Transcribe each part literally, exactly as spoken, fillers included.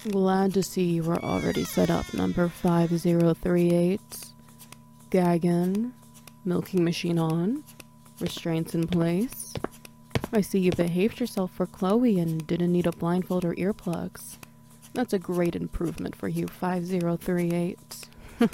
Glad to see you were already set up, number five zero three eight. Gaggin. Milking machine on. Restraints in place. I see you behaved yourself for Chloe and didn't need a blindfold or earplugs. That's a great improvement for you, five zero three eight.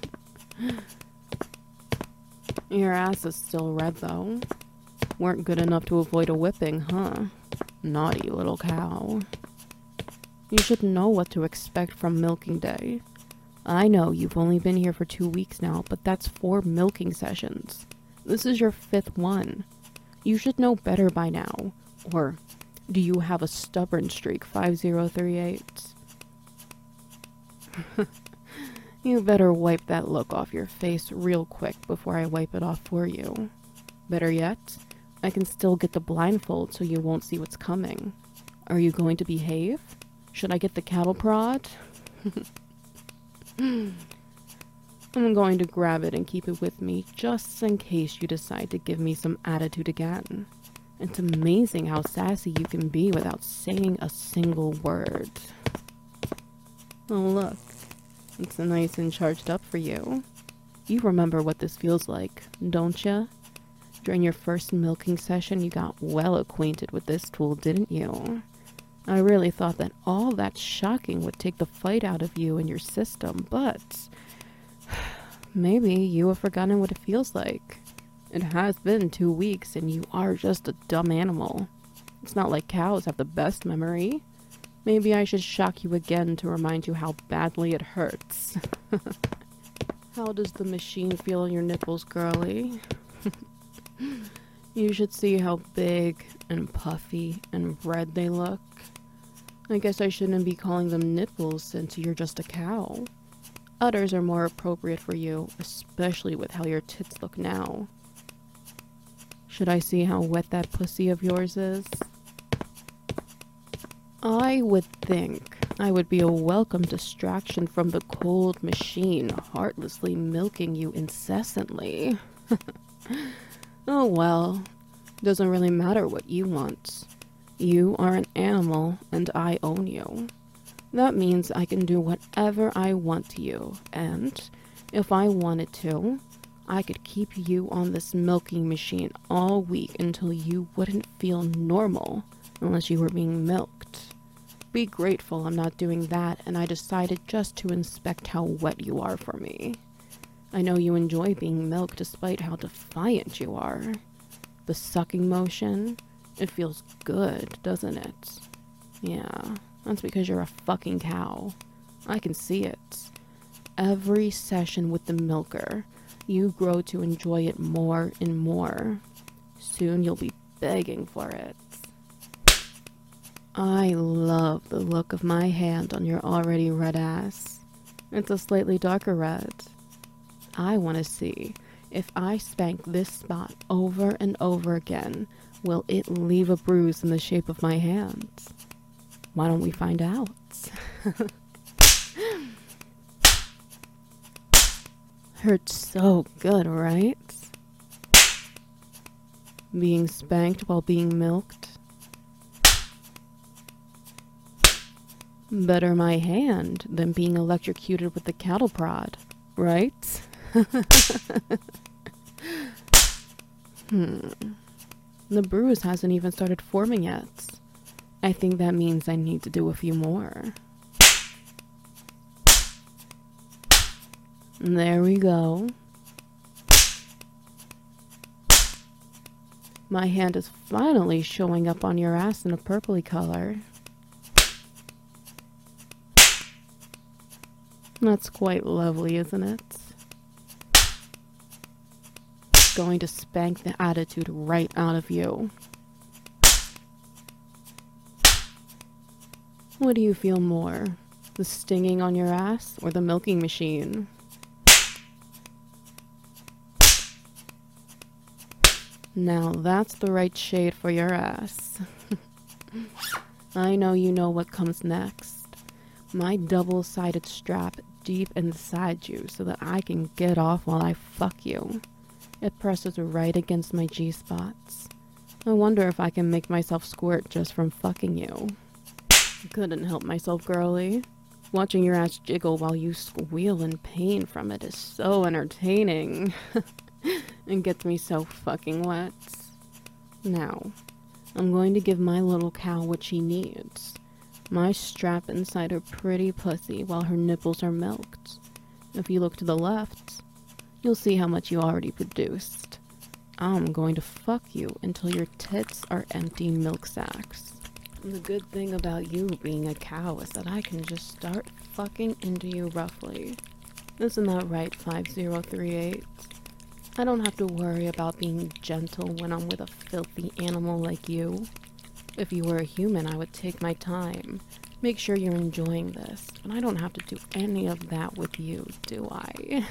Your ass is still red, though. Weren't good enough to avoid a whipping, huh? Naughty little cow. You should know what to expect from milking day. I know you've only been here for two weeks now, but that's four milking sessions. This is your fifth one. You should know better by now. Or do you have a stubborn streak, five zero three eight? You better wipe that look off your face real quick before I wipe it off for you. Better yet, I can still get the blindfold so you won't see what's coming. Are you going to behave? Should I get the cattle prod? I'm going to grab it and keep it with me just in case you decide to give me some attitude again. It's amazing how sassy you can be without saying a single word. Oh look, it's nice and charged up for you. You remember what this feels like, don't ya? During your first milking session, you got well acquainted with this tool, didn't you? I really thought that all that shocking would take the fight out of you and your system, but maybe you have forgotten what it feels like. It has been two weeks and you are just a dumb animal. It's not like cows have the best memory. Maybe I should shock you again to remind you how badly it hurts. How does the machine feel on your nipples, girly? You should see how big and puffy and red they look. I guess I shouldn't be calling them nipples since you're just a cow. Udders are more appropriate for you, especially with how your tits look now. Should I see how wet that pussy of yours is? I would think I would be a welcome distraction from the cold machine heartlessly milking you incessantly. Oh well, doesn't really matter what you want. You are an animal and I own you. That means I can do whatever I want to you, and if I wanted to, I could keep you on this milking machine all week until you wouldn't feel normal unless you were being milked. Be grateful I'm not doing that, and I decided just to inspect how wet you are for me. I know you enjoy being milked despite how defiant you are. The sucking motion, it feels good, doesn't it? Yeah, that's because you're a fucking cow. I can see it. Every session with the milker, you grow to enjoy it more and more. Soon you'll be begging for it. I love the look of my hand on your already red ass. It's a slightly darker red. I want to see if I spank this spot over and over again, will it leave a bruise in the shape of my hands? Why don't we find out? Hurts so good, right? Being spanked while being milked. Better my hand than being electrocuted with the cattle prod, right? hmm. The bruise hasn't even started forming yet. I think that means I need to do a few more. There we go. My hand is finally showing up on your ass in a purpley color. That's quite lovely, isn't it? Going to spank the attitude right out of you. What do you feel more? The stinging on your ass or the milking machine? Now that's the right shade for your ass. I know you know what comes next. My double-sided strap deep inside you so that I can get off while I fuck you. It presses right against my G-spots. I wonder if I can make myself squirt just from fucking you. Couldn't help myself, girly. Watching your ass jiggle while you squeal in pain from it is so entertaining. It gets me so fucking wet. Now, I'm going to give my little cow what she needs. My strap inside her pretty pussy while her nipples are milked. If you look to the left, you'll see how much you already produced. I'm going to fuck you until your tits are empty milk sacks. The good thing about you being a cow is that I can just start fucking into you roughly. Isn't that right, five zero three eight? I don't have to worry about being gentle when I'm with a filthy animal like you. If you were a human, I would take my time, make sure you're enjoying this, but I don't have to do any of that with you, do I?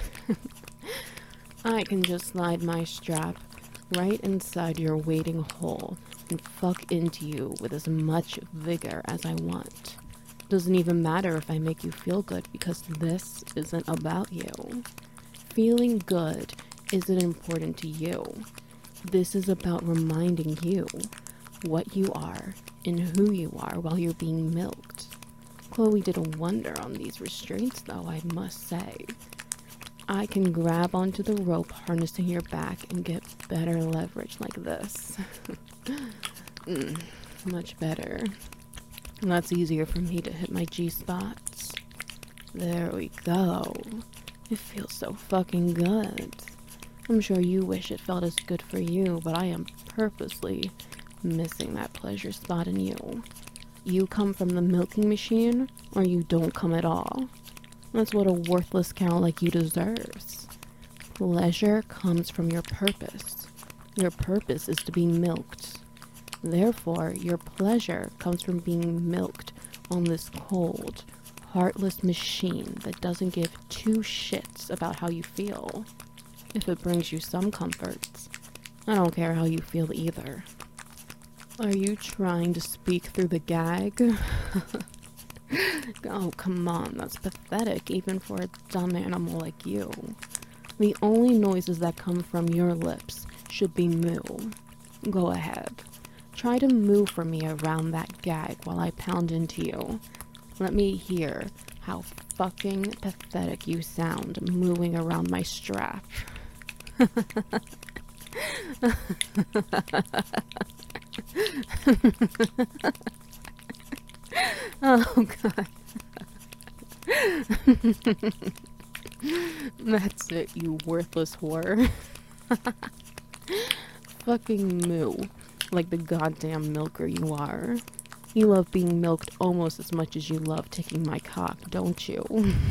I can just slide my strap right inside your waiting hole and fuck into you with as much vigor as I want. Doesn't even matter if I make you feel good because this isn't about you. Feeling good isn't important to you. This is about reminding you what you are and who you are while you're being milked. Chloe did a wonder on these restraints though, I must say. I can grab onto the rope harnessing your back and get better leverage like this. mm, much better. That's easier for me to hit my G-spots. There we go. It feels so fucking good. I'm sure you wish it felt as good for you, but I am purposely missing that pleasure spot in you. You come from the milking machine, or you don't come at all. That's what a worthless cow like you deserves. Pleasure comes from your purpose. Your purpose is to be milked. Therefore, your pleasure comes from being milked on this cold, heartless machine that doesn't give two shits about how you feel. If it brings you some comforts, I don't care how you feel either. Are you trying to speak through the gag? Oh, come on, that's pathetic, even for a dumb animal like you. The only noises that come from your lips should be moo. Go ahead. Try to moo for me around that gag while I pound into you. Let me hear how fucking pathetic you sound mooing around my strap. Oh, God. That's it, you worthless whore. Fucking moo, like the goddamn milker you are. You love being milked almost as much as you love taking my cock, don't you?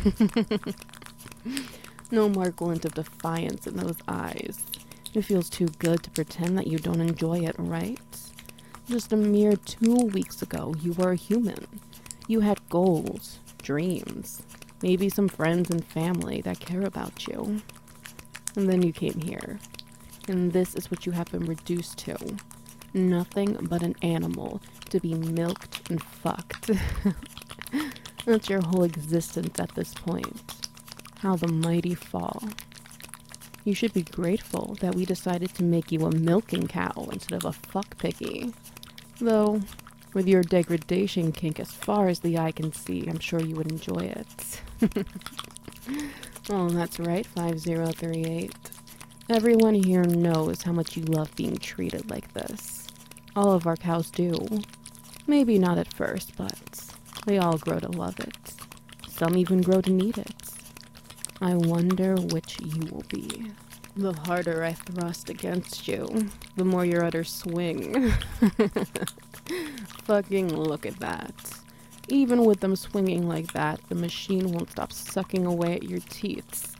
No more glint of defiance in those eyes. It feels too good to pretend that you don't enjoy it, right? Just a mere two weeks ago, you were a human. You had goals, dreams, maybe some friends and family that care about you. And then you came here. And this is what you have been reduced to. Nothing but an animal to be milked and fucked. That's your whole existence at this point. How the mighty fall. You should be grateful that we decided to make you a milking cow instead of a fuck piggy. Though, with your degradation kink as far as the eye can see, I'm sure you would enjoy it. Oh, that's right, five zero three eight. Everyone here knows how much you love being treated like this. All of our cows do. Maybe not at first, but they all grow to love it. Some even grow to need it. I wonder which you will be. The harder I thrust against you, the more your udders swing. Fucking look at that. Even with them swinging like that, the machine won't stop sucking away at your teats.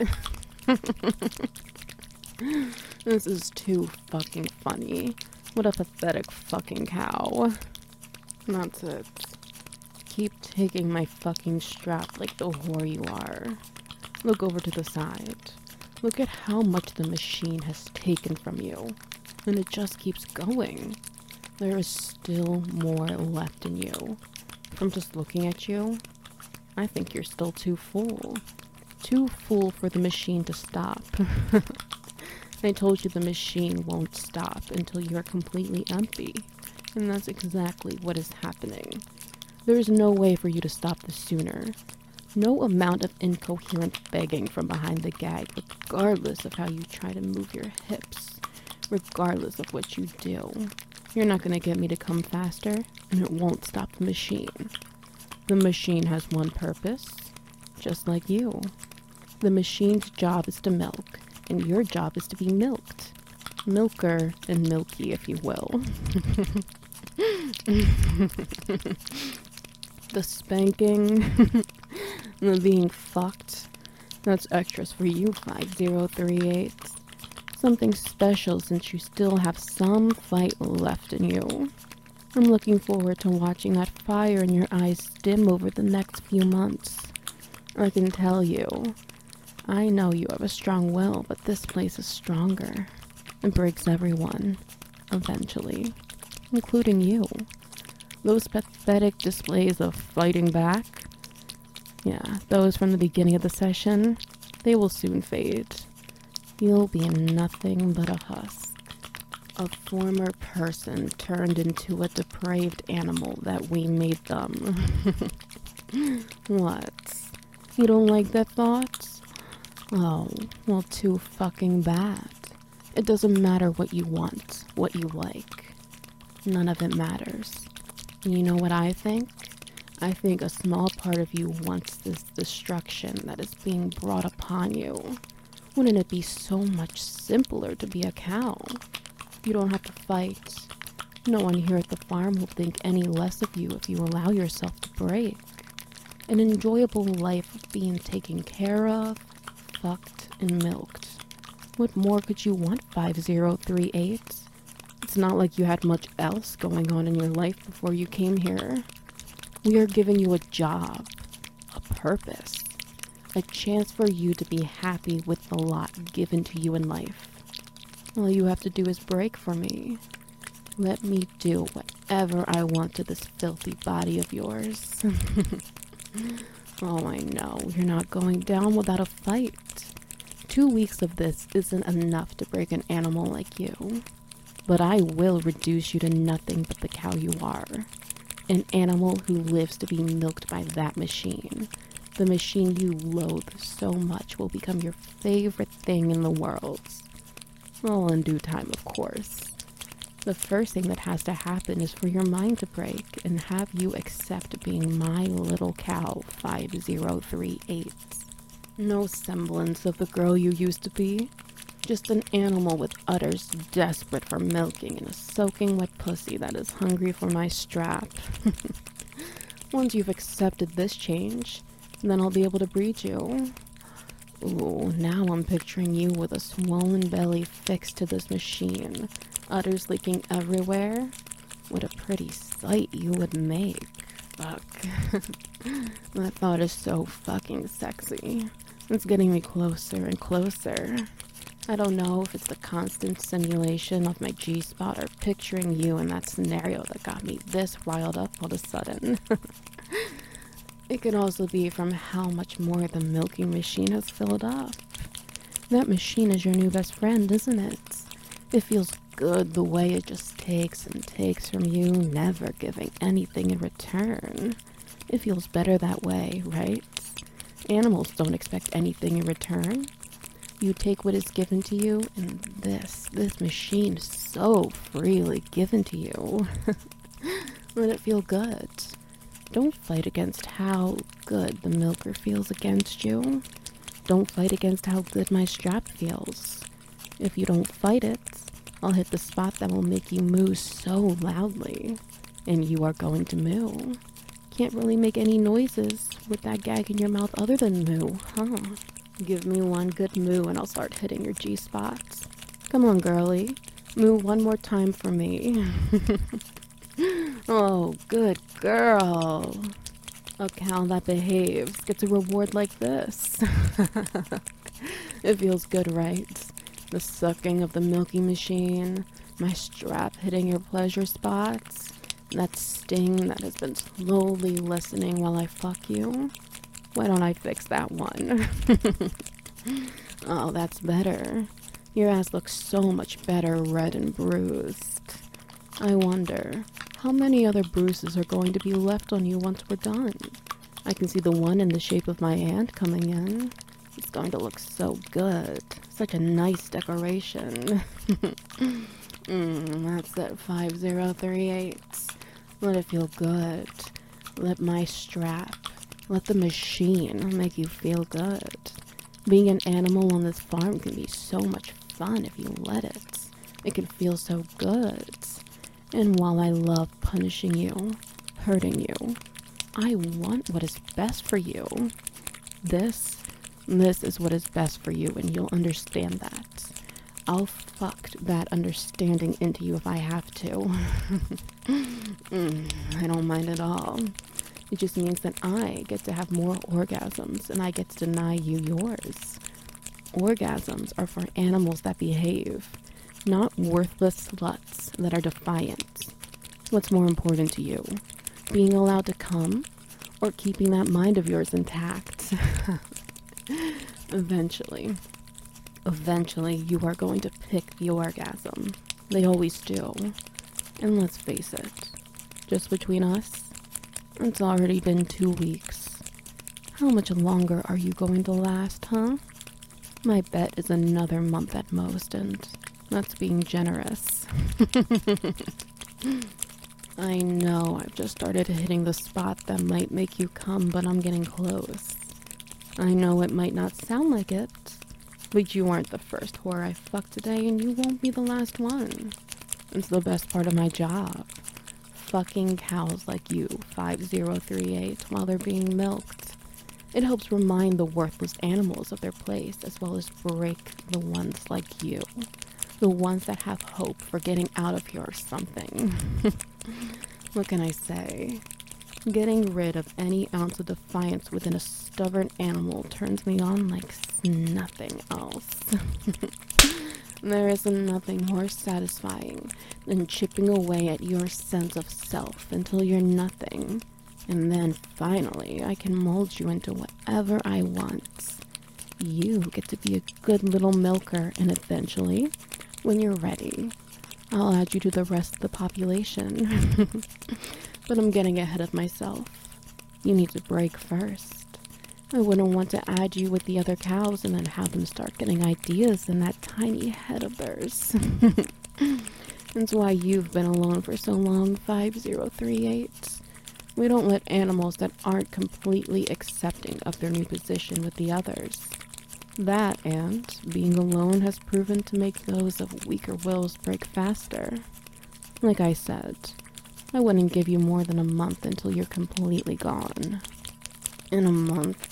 This is too fucking funny. What a pathetic fucking cow. That's it. Keep taking my fucking strap like the whore you are. Look over to the side. Look at how much the machine has taken from you. And it just keeps going. There is still more left in you. From just looking at you, I think you're still too full. Too full for the machine to stop. I told you the machine won't stop until you're completely empty. And that's exactly what is happening. There is no way for you to stop this sooner. No amount of incoherent begging from behind the gag, regardless of how you try to move your hips, regardless of what you do. You're not going to get me to come faster, and it won't stop the machine. The machine has one purpose, just like you. The machine's job is to milk, and your job is to be milked. Milker and milky, if you will. The spanking, the being fucked, that's extras for you, five zero three eight. Something special since you still have some fight left in you. I'm looking forward to watching that fire in your eyes dim over the next few months. I can tell you, I know you have a strong will, but this place is stronger. It breaks everyone, eventually, including you. Those pathetic displays of fighting back, yeah, those from the beginning of the session, they will soon fade. You'll be nothing but a husk. A former person turned into a depraved animal that we made them. What? You don't like that thought? Oh, well, too fucking bad. It doesn't matter what you want, what you like. None of it matters. You know what I think? I think a small part of you wants this destruction that is being brought upon you. Wouldn't it be so much simpler to be a cow? You don't have to fight. No one here at the farm will think any less of you if you allow yourself to break. An enjoyable life of being taken care of, fucked, and milked. What more could you want, five zero three eight? It's not like you had much else going on in your life before you came here. We are giving you a job, a purpose, a chance for you to be happy with the lot given to you in life. All you have to do is break for me. Let me do whatever I want to this filthy body of yours. Oh, I know, you're not going down without a fight. Two weeks of this isn't enough to break an animal like you. But I will reduce you to nothing but the cow you are. An animal who lives to be milked by that machine. The machine you loathe so much will become your favorite thing in the world. All in due time, of course. The first thing that has to happen is for your mind to break and have you accept being my little cow, five zero three eight. No semblance of the girl you used to be. Just an animal with udders desperate for milking and a soaking wet pussy that is hungry for my strap. Once you've accepted this change, then I'll be able to breed you. Ooh, now I'm picturing you with a swollen belly fixed to this machine, udders leaking everywhere. What a pretty sight you would make. Fuck. That thought is so fucking sexy. It's getting me closer and closer. I don't know if it's the constant simulation of my G-spot or picturing you in that scenario that got me this riled up all of a sudden. It could also be from how much more the milking machine has filled up. That machine is your new best friend, isn't it? It feels good the way it just takes and takes from you, never giving anything in return. It feels better that way, right? Animals don't expect anything in return. You take what is given to you, and this, this machine is so freely given to you. Let it feel good. Don't fight against how good the milker feels against you. Don't fight against how good my strap feels. If you don't fight it, I'll hit the spot that will make you moo so loudly. And you are going to moo. Can't really make any noises with that gag in your mouth other than moo, huh? Give me one good moo and I'll start hitting your G-spots. Come on, girlie. Moo one more time for me. Oh, good girl. A cow that behaves gets a reward like this. It feels good, right? The sucking of the milking machine, my strap hitting your pleasure spots, that sting that has been slowly listening while I fuck you. Why don't I fix that one? Oh, that's better. Your ass looks so much better red and bruised. I wonder, how many other bruises are going to be left on you once we're done? I can see the one in the shape of my hand coming in. It's going to look so good. Such a nice decoration. mm, that's it, five zero three eight. Let it feel good. Let my strap, let the machine make you feel good. Being an animal on this farm can be so much fun if you let it. It can feel so good. And while I love punishing you, hurting you, I want what is best for you. This, this is what is best for you, and you'll understand that. I'll fuck that understanding into you if I have to. mm, I don't mind at all. It just means that I get to have more orgasms, and I get to deny you yours. Orgasms are for animals that behave, not worthless sluts that are defiant. What's more important to you? Being allowed to come, or keeping that mind of yours intact? Eventually, eventually you are going to pick the orgasm. They always do. And let's face it, just between us, it's already been two weeks. How much longer are you going to last, huh? My bet is another month at most, and that's being generous. I know I've just started hitting the spot that might make you come, but I'm getting close. I know it might not sound like it, but you aren't the first whore I fucked today, and you won't be the last one. It's the best part of my job. Fucking cows like you, five zero three eight, while they're being milked. It helps remind the worthless animals of their place, as well as break the ones like you. The ones that have hope for getting out of here or something. What can I say? Getting rid of any ounce of defiance within a stubborn animal turns me on like nothing else. There is nothing more satisfying than chipping away at your sense of self until you're nothing. And then finally, I can mold you into whatever I want. You get to be a good little milker, and eventually, when you're ready, I'll add you to the rest of the population. But I'm getting ahead of myself. You need to break first. I wouldn't want to add you with the other cows and then have them start getting ideas in that tiny head of theirs. That's why you've been alone for so long, five zero three eight. We don't let animals that aren't completely accepting of their new position with the others. That and being alone has proven to make those of weaker wills break faster. Like I said, I wouldn't give you more than a month until you're completely gone. In a month.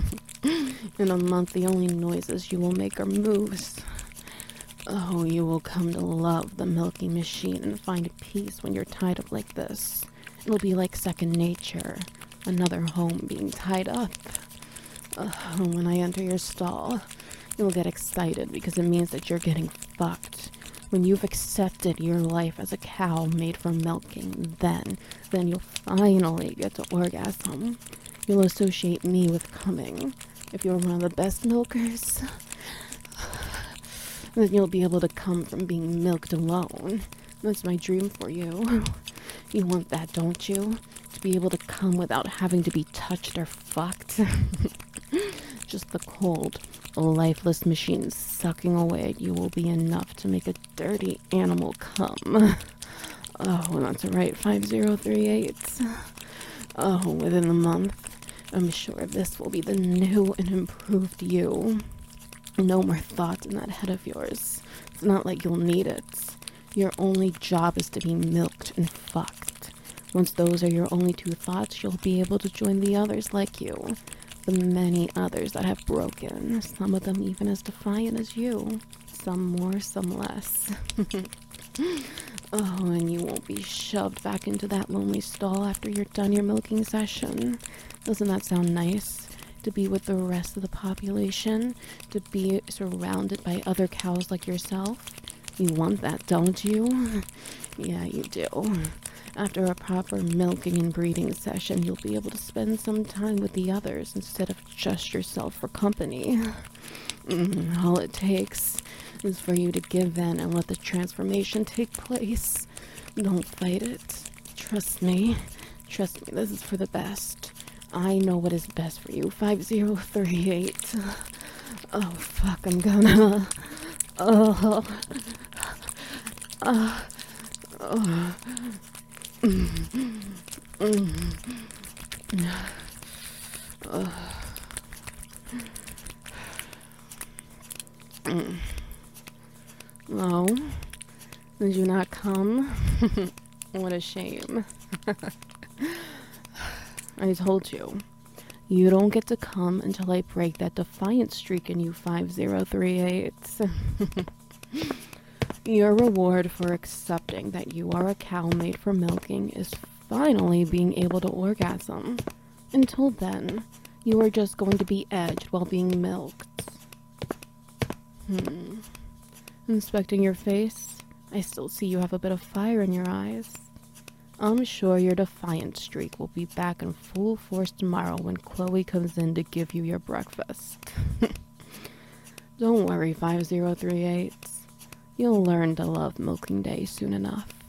In a month, the only noises you will make are moves. Oh, you will come to love the milking machine and find peace when you're tied up like this. It'll be like second nature. Another home being tied up. Uh, when I enter your stall, you'll get excited because it means that you're getting fucked. When you've accepted your life as a cow made for milking, then, then you'll finally get to orgasm. You'll associate me with coming. If you're one of the best milkers, then you'll be able to come from being milked alone. That's my dream for you. You want that, don't you? To be able to come without having to be touched or fucked. Just the cold, lifeless machine sucking away at you will be enough to make a dirty animal come. Oh, that's right, five zero three eight. Oh, within the month, I'm sure this will be the new and improved you. No more thoughts in that head of yours. It's not like you'll need it. Your only job is to be milked and fucked. Once those are your only two thoughts, you'll be able to join the others like you. The many others that have broken, some of them even as defiant as you. Some more, some less. Oh, and you won't be shoved back into that lonely stall after you're done your milking session. Doesn't that sound nice? To be with the rest of the population? To be surrounded by other cows like yourself? You want that, don't you? Yeah, you do. After a proper milking and breeding session, you'll be able to spend some time with the others instead of just yourself for company. Mm, all it takes is for you to give in and let the transformation take place. Don't fight it. Trust me. Trust me, this is for the best. I know what is best for you. five zero three eight. Oh, fuck, I'm gonna... Oh... Uh, oh... Mm, mm, uh, mm. Oh, did you not come? What a shame. I told you, you don't get to come until I break that defiant streak in you five zero three eight. Your reward for accepting that you are a cow made for milking is finally being able to orgasm. Until then, you are just going to be edged while being milked. Hmm. Inspecting your face, I still see you have a bit of fire in your eyes. I'm sure your defiant streak will be back in full force tomorrow when Chloe comes in to give you your breakfast. Don't worry, five zero three eight. You'll learn to love milking day soon enough.